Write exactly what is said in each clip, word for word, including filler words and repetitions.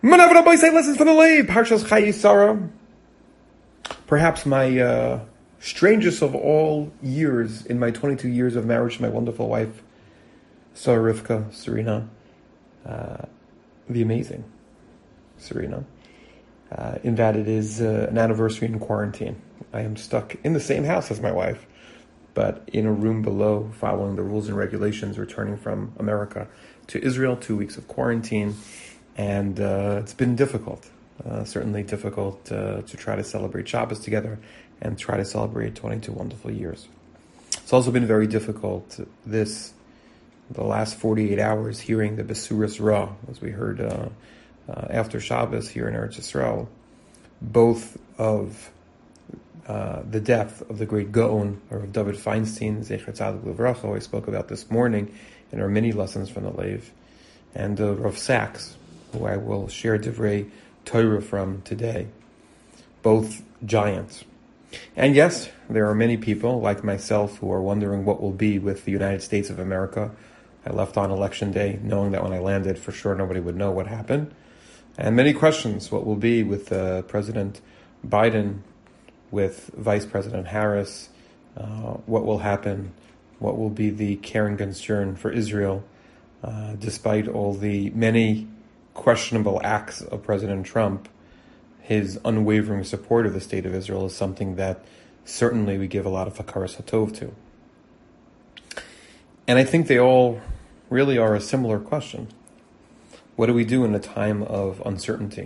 Manavra Boy say lessons from the Leib, Parshas Chayei Sarah. Perhaps my uh, strangest of all years in my twenty-two years of marriage to my wonderful wife, Sarah Rivka, Serena, uh, the amazing Serena, uh, in that it is uh, an anniversary in quarantine. I am stuck in the same house as my wife, but in a room below, following the rules and regulations, returning from America to Israel, two weeks of quarantine. And uh, it's been difficult, uh, certainly difficult uh, to try to celebrate Shabbos together and try to celebrate twenty-two wonderful years. It's also been very difficult this, the last forty-eight hours, hearing the Besuras Ra, as we heard uh, uh, after Shabbos here in Eretz Yisrael, both of uh, the death of the great Gaon, or of David Feinstein, Zecher Tzadik Livracha, who I spoke about this morning in our mini lessons from the Lev, and uh, Rav Sachs, who I will share Divrei Torah from today. Both giants. And yes, there are many people like myself who are wondering what will be with the United States of America. I left on election day knowing that when I landed, for sure nobody would know what happened. And many questions, what will be with uh, President Biden, with Vice President Harris, uh, what will happen, what will be the care and concern for Israel, uh, despite all the many questionable acts of President Trump. His unwavering support of the State of Israel is something that certainly we give a lot of hakaras hatov to. And I think they all really are a similar question. What do we do in a time of uncertainty?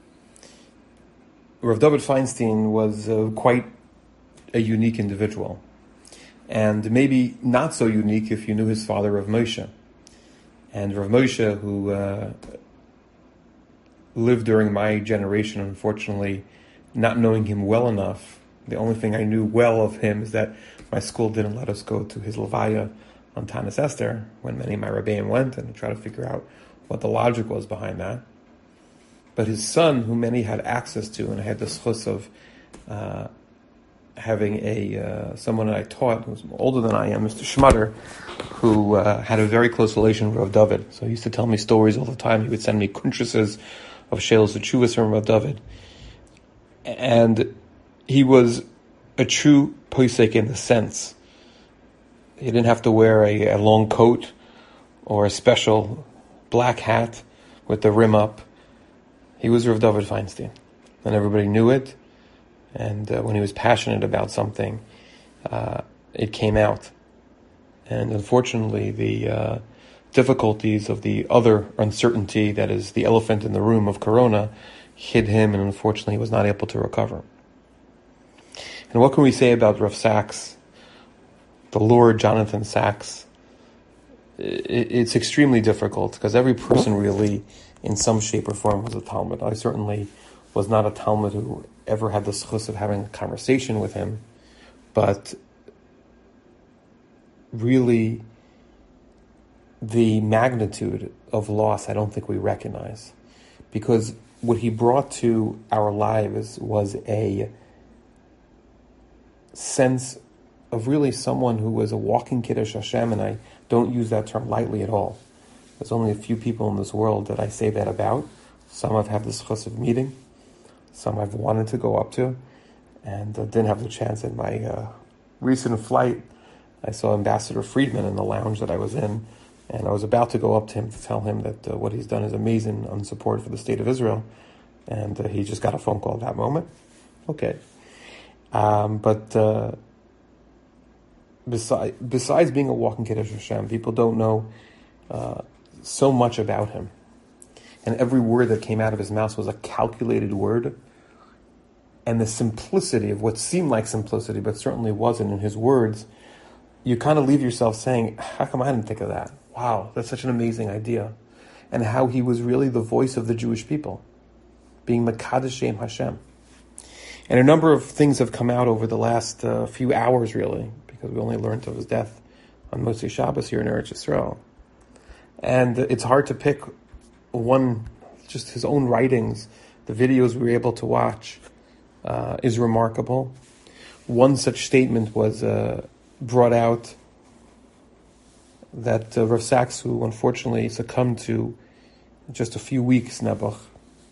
Rav David Feinstein was uh, quite a unique individual, and maybe not so unique if you knew his father, Rav Moshe. And Rav Moshe, who uh, lived during my generation, unfortunately, not knowing him well enough. The only thing I knew well of him is that my school didn't let us go to his levaya on Tanis Esther, when many of my Rebbeim went, and try to figure out what the logic was behind that. But his son, who many had access to, and I had the schus of uh, having a uh, someone that I taught who was older than I am, Mister Schmutter, who uh, had a very close relation with Rav David. So he used to tell me stories all the time. He would send me kuntresses of Shelos Teshuvos from Rav David. And he was a true posek in the sense. He didn't have to wear a, a long coat or a special black hat with the rim up. He was Rav David Feinstein. And everybody knew it. And uh, when he was passionate about something, uh, it came out. And unfortunately, the uh, difficulties of the other uncertainty, that is the elephant in the room of Corona, hit him, and unfortunately he was not able to recover. And what can we say about Rav Sachs, the Lord Jonathan Sachs? It's extremely difficult, because every person really, in some shape or form, was a Talmud. I certainly was not a Talmud who ever had the schus of having a conversation with him, but really, the magnitude of loss, I don't think we recognize, because what he brought to our lives was a sense of really someone who was a walking Kiddush Hashem, and I don't use that term lightly at all. There's only a few people in this world that I say that about. Some I've had the schus of meeting, some I've wanted to go up to, and uh, didn't have the chance. In my uh, recent flight, I saw Ambassador Friedman in the lounge that I was in, and I was about to go up to him to tell him that uh, what he's done is amazing on support for the State of Israel. And uh, he just got a phone call at that moment. Okay. Um, but uh, besides, besides being a walking Kiddush Hashem, people don't know uh, so much about him. And every word that came out of his mouth was a calculated word. And the simplicity of what seemed like simplicity, but certainly wasn't in his words, you kind of leave yourself saying, how come I didn't think of that? Wow, that's such an amazing idea. And how he was really the voice of the Jewish people, being Mekadesh Shem Hashem. And a number of things have come out over the last uh, few hours, really, because we only learned of his death on Motzei Shabbos here in Eretz Yisrael. And it's hard to pick one, just his own writings. The videos we were able to watch uh, is remarkable. One such statement was uh, brought out that uh, Rav Sachs, who unfortunately succumbed to just a few weeks, Nebuch,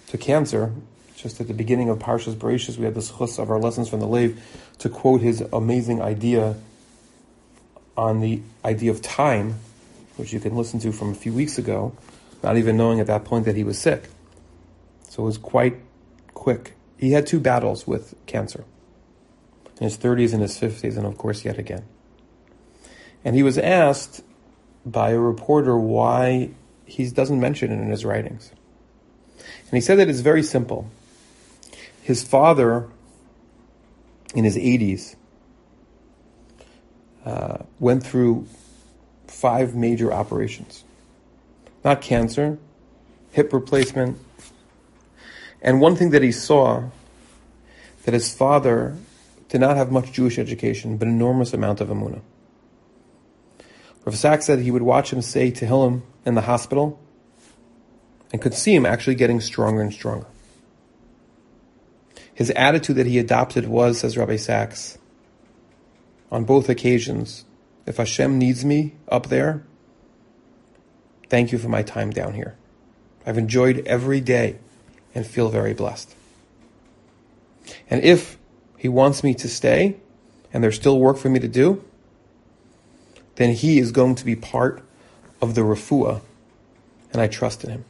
to cancer. Just at the beginning of Parshas Bereishis, we had the schus of our lessons from the Lev to quote his amazing idea on the idea of time, which you can listen to from a few weeks ago, not even knowing at that point that he was sick. So it was quite quick. He had two battles with cancer, in his thirties and his fifties, and of course yet again. And he was asked by a reporter why he doesn't mention it in his writings. And he said that it's very simple. His father, in his eighties, uh, went through five major operations. Not cancer, hip replacement. And one thing that he saw, that his father did not have much Jewish education, but enormous amount of emunah. Rav Sachs said he would watch him say Tehillim in the hospital and could see him actually getting stronger and stronger. His attitude that he adopted was, says Rabbi Sachs, on both occasions, if Hashem needs me up there, thank you for my time down here. I've enjoyed every day and feel very blessed. And if he wants me to stay and there's still work for me to do, then he is going to be part of the refuah, and I trust in him.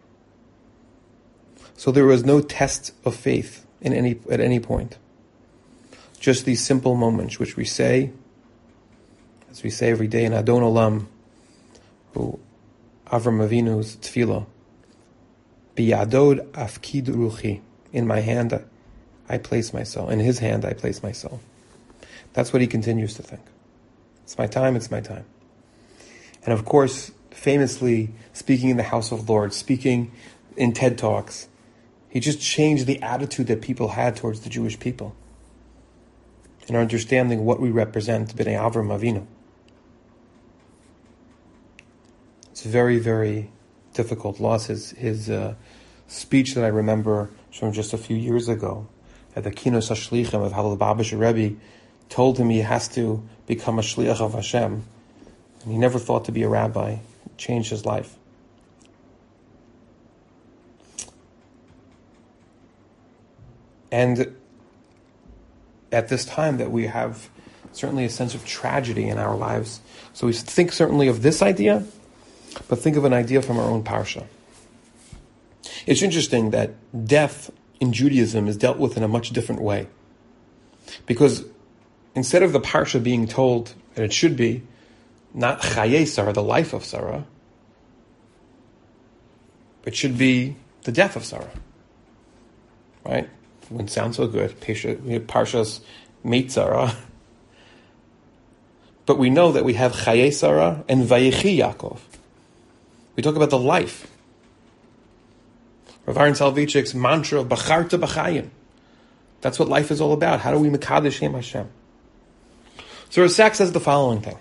So there was no test of faith in any at any point. Just these simple moments which we say, as we say every day in Adon Olam, who Avram Avinu's tefillah, Biyadod afkid ruchi, in my hand I place my soul, in his hand I place my soul. That's what he continues to think. It's my time, it's my time. And of course, famously speaking in the House of Lords, speaking in TED Talks, he just changed the attitude that people had towards the Jewish people and our understanding what we represent, B'nai Avram Avinu. It's very, very difficult loss. His, his uh, speech that I remember from just a few years ago at the Kinos HaShlichim of Hallel Babasha Rebbe told him he has to become a shliach of Hashem. And he never thought to be a rabbi. It changed his life. And at this time that we have certainly a sense of tragedy in our lives, so we think certainly of this idea, but think of an idea from our own parsha. It's interesting that death in Judaism is dealt with in a much different way. Because instead of the parsha being told, and it should be, not Chayei Sarah, the life of Sarah, it should be the death of Sarah. Right? It wouldn't sound so good. Parshas Meit Sarah. But we know that we have Chayei Sarah and Vayechi Yaakov. We talk about the life. Rav Aaron Soloveitchik's mantra of Bacharta B'chayim. That's what life is all about. How do we Mekadesh Shem Hashem? So Rav Sachs says the following thing.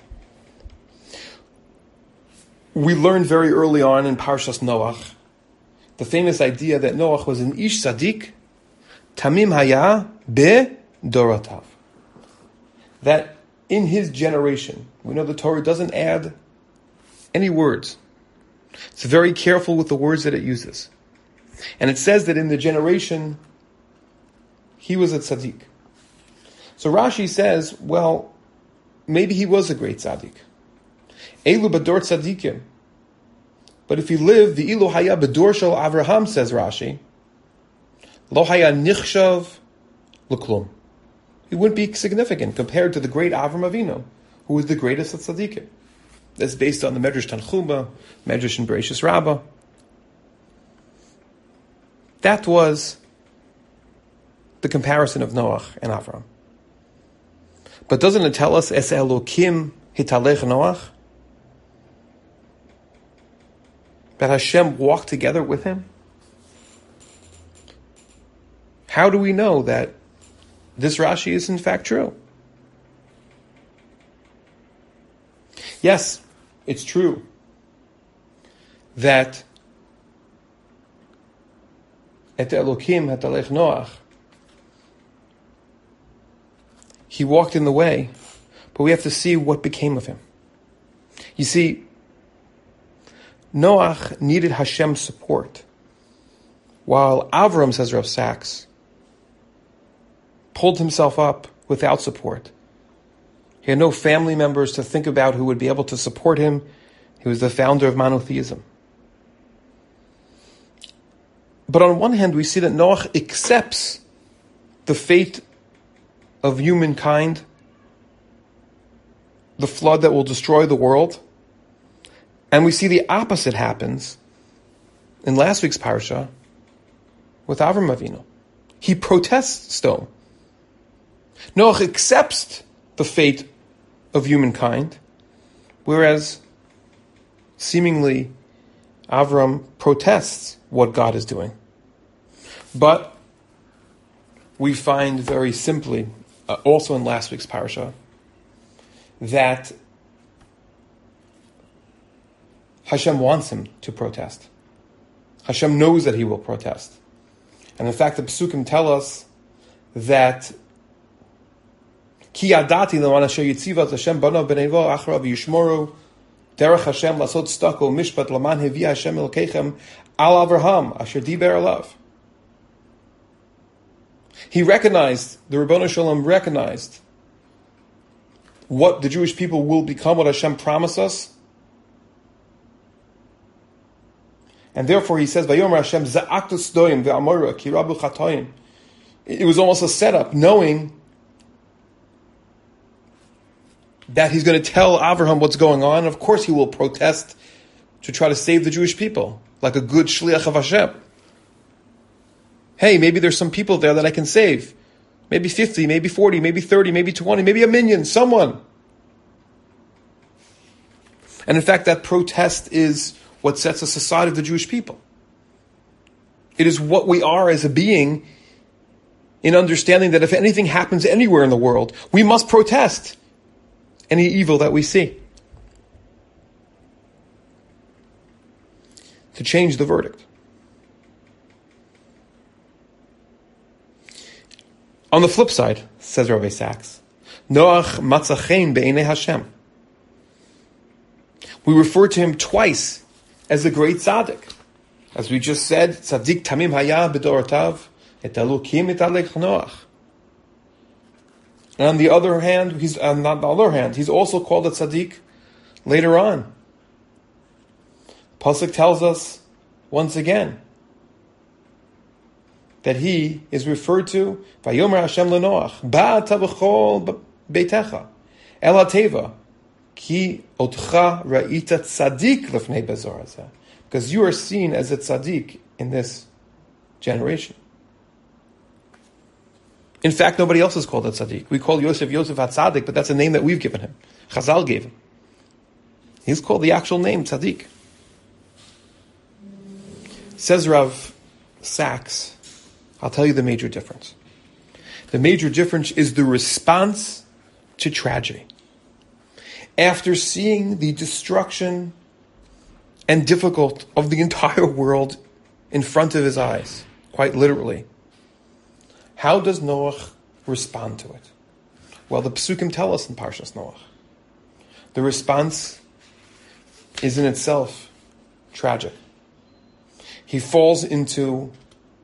We learned very early on in Parshas Noach the famous idea that Noach was an Ish Tzaddik, Tamim Haya Be Dorotav. That in his generation, we know the Torah doesn't add any words. It's very careful with the words that it uses. And it says that in the generation, he was a tzaddik. So Rashi says, well, maybe he was a great tzaddik. Elu bador tzaddikim. But if he lived, the ilu haya bador shel Avraham, says Rashi, lo haya nichshav l'klum. He wouldn't be significant compared to the great Avram Avinu, who was the greatest of tzaddikim. That's based on the Medrash Tanchuma, Medrash and Bereishis Rabbah. That was the comparison of Noach and Avram. But doesn't it tell us, Es Elokim hitalech Noach? That Hashem walked together with him? How do we know that this Rashi is in fact true? Yes, it's true that Et Elokim hatalech Noach, he walked in the way, but we have to see what became of him. You see, Noach needed Hashem's support While Avram, says Rav Sachs, pulled himself up without support. He had no family members to think about who would be able to support him. He was the founder of monotheism. But on one hand, we see that Noach accepts the fate of humankind, the flood that will destroy the world. And we see the opposite happens in last week's parsha with Avram Avinu. He protests stone. Noach accepts the fate of humankind, whereas seemingly Avram protests what God is doing. But we find very simply, uh, also in last week's parsha, that Hashem wants him to protest. Hashem knows that he will protest. And in fact, the Pesukim tell us that Ki yadati leman asher yitzivat Hashem banav b'neivo acharav yishmoru derech Hashem lasot stako mishpat laman hevi Hashem elkeichem al Avraham asher diber alav. He recognized, the Ribbono Shel Olam recognized what the Jewish people will become, what Hashem promised us. And therefore he says, Vayomer Hashem za'aktu sdoim ve'amora ki rabu chatoim. It was almost a setup, knowing that he's going to tell Avraham what's going on. Of course he will protest to try to save the Jewish people, like a good shliach of Hashem. Hey, maybe there's some people there that I can save. Maybe fifty, maybe forty, maybe thirty, maybe twenty, maybe a million, someone. And in fact, that protest is what sets us aside of the Jewish people. It is what we are as a being in understanding that if anything happens anywhere in the world, we must protest any evil that we see to change the verdict. On the flip side, says Rabbi Sachs, Noach matzachein be'enei Hashem. We refer to him twice as the great tzaddik. As we just said, tzaddik tamim haya b'dorotav et elokim et alech Noach. And on the other hand, he's on the other hand, he's also called a tzaddik later on. Pasuk tells us once again that he is referred to Vayomer Hashem leNoach Ba'ata b'chol beitecha el hateva ki otcha ra'ita tzaddik lefnei bezor hazeh, because you are seen as a tzaddik in this generation. In fact, nobody else is called a tzaddik. We call Yosef Yosef HaTzaddik, but that's a name that we've given him. Chazal gave him. He's called the actual name, tzaddik. Says Rav Sachs, I'll tell you the major difference. The major difference is the response to tragedy. After seeing the destruction and difficult of the entire world in front of his eyes, quite literally, how does Noach respond to it? Well, the Pesukim tell us in Parshas Noach. The response is in itself tragic. He falls into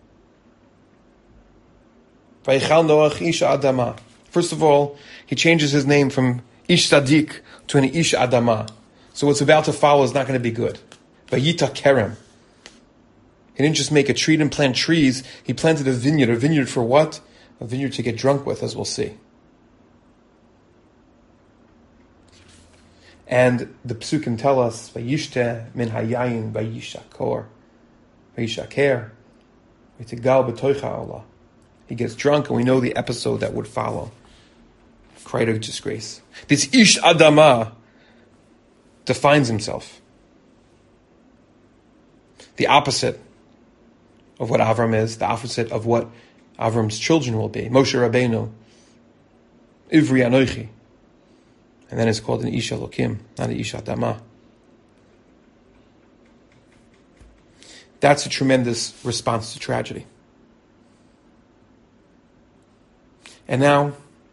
Vayichal Noach Ish Adama. First of all, he changes his name from Ish Tzaddik to an Ish Adama. So what's about to follow is not going to be good. Vayita Kerem. He didn't just make a tree and plant trees. He planted a vineyard. A vineyard for what? A vineyard to get drunk with, as we'll see. And the Pesukim tell us, Vayishte min hayayin vayishakor. Vayishaker. Vaytigal b'toicha Allah. He gets drunk, and we know the episode that would follow. Cry of disgrace. This Ish Adama defines himself. The opposite of what Avram is, the opposite of what Avram's children will be. Moshe Rabbeinu, Ivri Anoichi. And then it's called an Ish Elokim, not an Ish Adama. That's a tremendous response to tragedy. And now,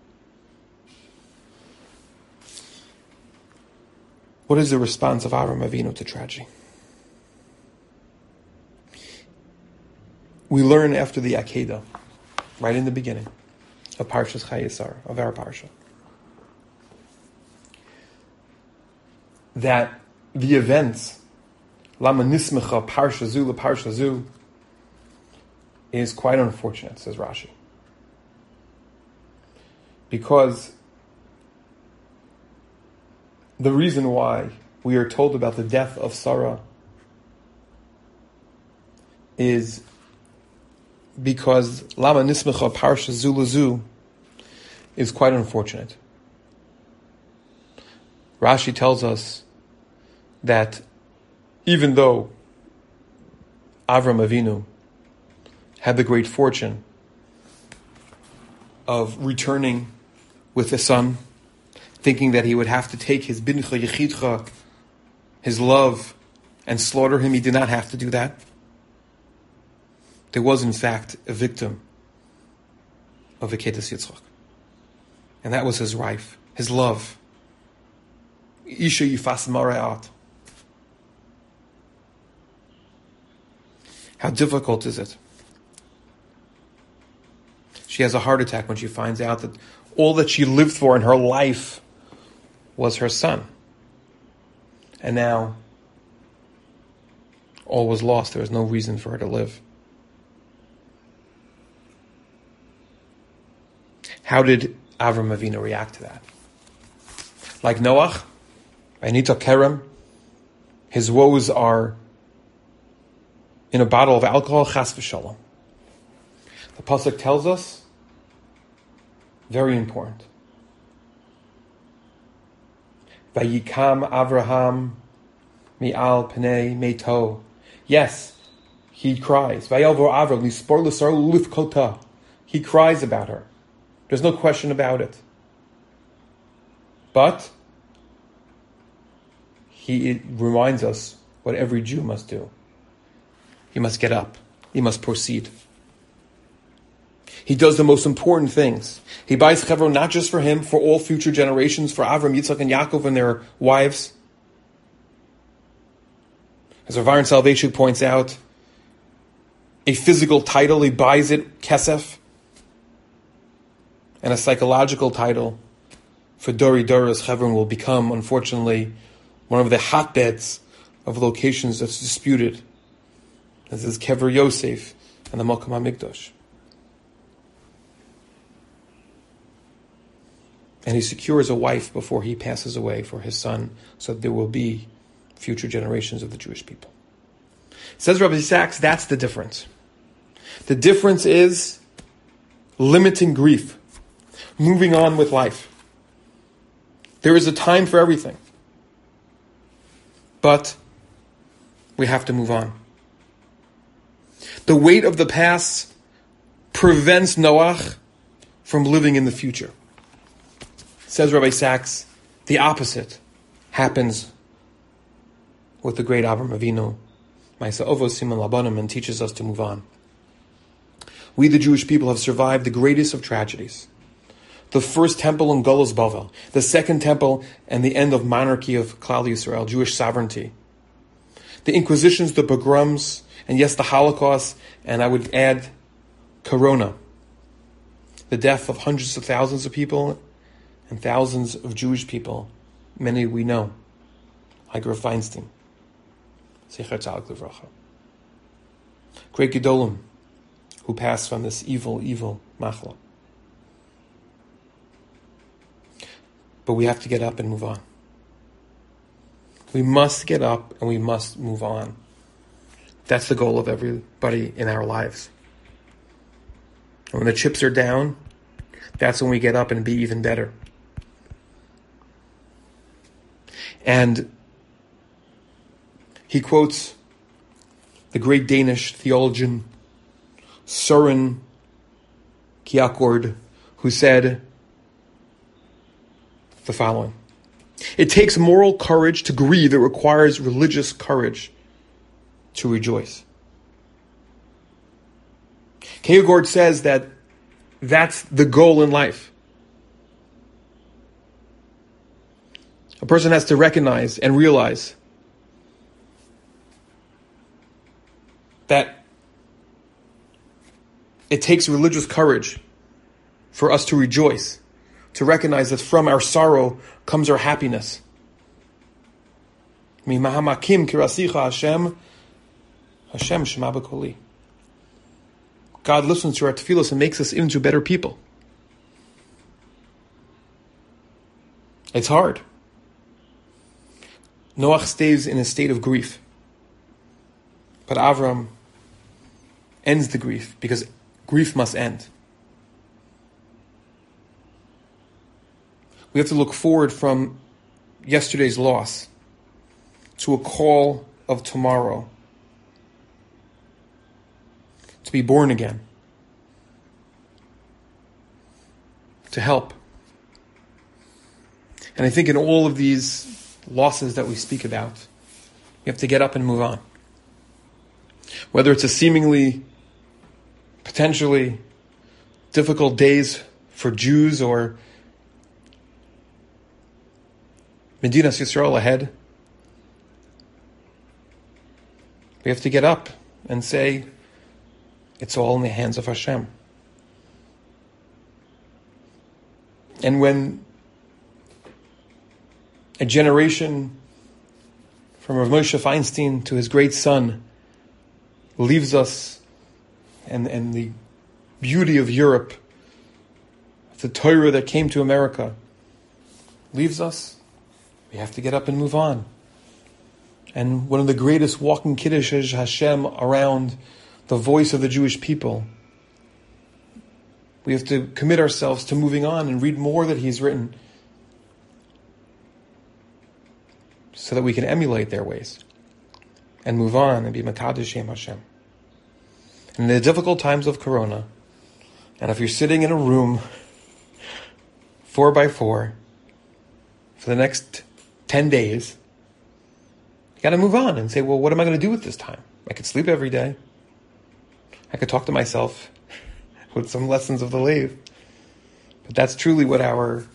what is the response of Avram Avinu to tragedy? we learn after the Akedah, right in the beginning of Parshas Chayei Sarah, of our Parsha, that the events, Lama Nismecha Parsha Zu Parsha Zu, is quite unfortunate, says Rashi. Because the reason why we are told about the death of Sarah is because Lama Nismecha Parsha Zu Lazu is quite unfortunate. Rashi tells us that even though Avram Avinu had the great fortune of returning with a son, thinking that he would have to take his bincha yechidcha, his love, and slaughter him, he did not have to do that. There was, in fact, a victim of Akedas Yitzchak. And that was his wife, his love. Isha yifas mara'at. How difficult is it? She has a heart attack when she finds out that all that she lived for in her life was her son. And now, all was lost. There was no reason for her to live. How did Avram Avinu react to that? Like Noach, Anita Kerem, his woes are in a bottle of alcohol, chas v'shalom. The pasuk tells us, very important. Vayikam Avraham mi'al pnei meito. Yes, he cries. Vayalvor Avram lispor l'sar lifkota. He cries about her. There's no question about it. But he it reminds us what every Jew must do. He must get up. He must proceed. He does the most important things. He buys Chevron not just for him, for all future generations, for Avram, Yitzchak, and Yaakov and their wives. As Rav Aaron Salvation points out, a physical title, he buys it, kesef, and a psychological title for Dori Doros. Chevron will become, unfortunately, one of the hotbeds of locations that's disputed. This is Kever Yosef and the Mokum HaMikdash. And he secures a wife before he passes away for his son, so that there will be future generations of the Jewish people. Says Rabbi Sachs, that's the difference. The difference is limiting grief, moving on with life. There is a time for everything. But we have to move on. The weight of the past prevents Noach from living in the future. Says Rabbi Sachs, the opposite happens with the great Avram Avinu, Ma'aseh Avos Siman Labanim, and teaches us to move on. We, the Jewish people, have survived the greatest of tragedies. The first temple in Golos Bavel, the second temple, and the end of monarchy of Klal Yisrael, Jewish sovereignty. The Inquisitions, the pogroms, and yes, the Holocaust, and I would add Corona. The death of hundreds of thousands of people and thousands of Jewish people, many we know, like Rav Feinstein, Zecher Tzaddik Livracha. Great Gedolim, who passed from this evil, evil machla. But we have to get up and move on. We must get up and we must move on. That's the goal of everybody in our lives. And when the chips are down, that's when we get up and be even better. And he quotes the great Danish theologian Søren Kierkegaard, who said the following: it takes moral courage to grieve. It requires religious courage to rejoice. Kierkegaard says that that's the goal in life. A person has to recognize and realize that It takes religious courage for us to rejoice, to recognize that from our sorrow comes our happiness. Mimahamakim kirasicha Hashem, Hashem shema b'koli. God listens to our tefillos and makes us into better people. It's hard. Noach stays in a state of grief. But Avram ends the grief because grief must end. We have to look forward from yesterday's loss to a call of tomorrow, to be born again, to help. And I think in all of these losses that we speak about, we have to get up and move on. Whether it's a seemingly, potentially difficult days for Jews or Medinas Yisrael ahead, we have to get up and say, it's all in the hands of Hashem. And when a generation from Rav Moshe Feinstein to his great son leaves us, and, and the beauty of Europe, the Torah that came to America, leaves us, we have to get up and move on. And one of the greatest walking Kiddush Hashem around the voice of the Jewish people, we have to commit ourselves to moving on and read more that he's written so that we can emulate their ways and move on and be Makadosh Shem Hashem. And in the difficult times of Corona, and if you're sitting in a room four by four for the next ten days, you got to move on and say, well, what am I going to do with this time? I could sleep every day. I could talk to myself with some lessons of the Lev. But that's truly what our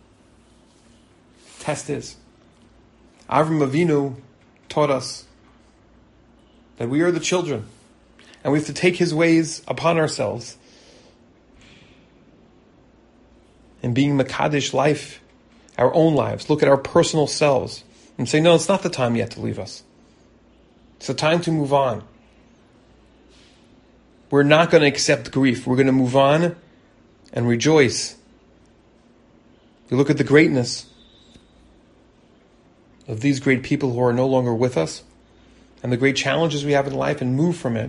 test is. Avram Avinu taught us that we are the children, and we have to take his ways upon ourselves. And being Makadosh life, our own lives, look at our personal selves and say, no, it's not the time yet to leave us. It's the time to move on. We're not going to accept grief. We're going to move on and rejoice. We look at the greatness of these great people who are no longer with us and the great challenges we have in life and move from it.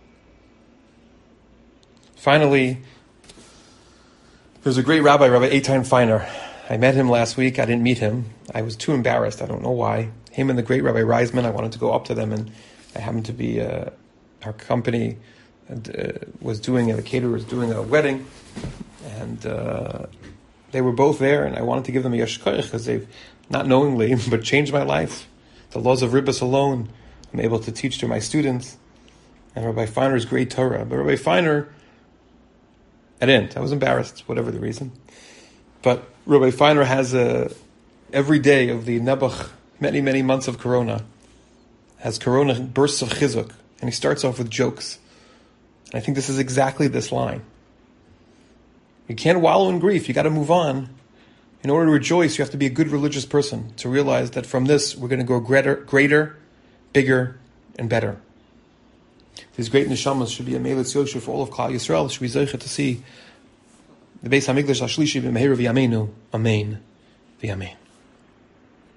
Finally, there's a great rabbi, Rabbi Eitan Feiner. I met him last week. I didn't meet him. I was too embarrassed. I don't know why. Him and the great Rabbi Reisman, I wanted to go up to them, and I happened to be, uh, our company uh, was doing, a, the caterer was doing a wedding, and uh, they were both there, and I wanted to give them a yashkoich because they've, not knowingly, but changed my life. The laws of Ribbus alone, I'm able to teach to my students. And Rabbi Feiner's great Torah. But Rabbi Feiner, I didn't. I was embarrassed, whatever the reason. But Rabbi Feiner has a, every day of the Nebuch, many, many months of Corona, has Corona bursts of chizuk. And he starts off with jokes. And I think this is exactly this line. You can't wallow in grief. You got to move on. In order to rejoice, you have to be a good religious person to realize that from this, we're going to go greater, greater, bigger, and better. These great neshamas should be a Meilitz Yosher for all of Klal Yisrael. Should be zeicha to see the Beis Hamikdash Hashlishi b'meher v'yameinu. Amen v'yamein.